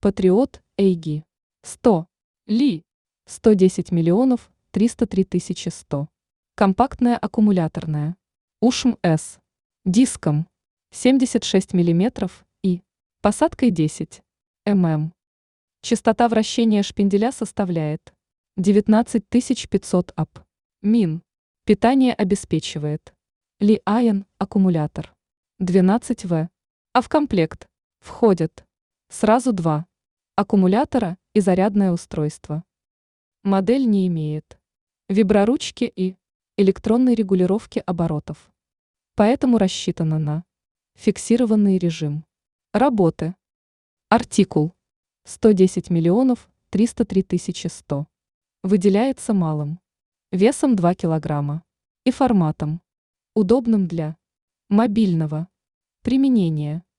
Патриот Эйги. 100. Ли. 110 миллионов 303 тысячи 100. Компактная аккумуляторная. УШМ-С. Диском 76 миллиметров и посадкой 10 мм. Частота вращения шпинделя составляет 19 500 Ап. Мин. Питание обеспечивает Ли-Айон аккумулятор 12 В. А в комплект входят сразу два аккумулятора и зарядное устройство. Модель не имеет виброручки и электронной регулировки оборотов, поэтому рассчитана на фиксированный режим работы. Артикул 110 миллионов 303 тысячи 100. Выделяется малым весом 2 килограмма и форматом, удобным для мобильного применения.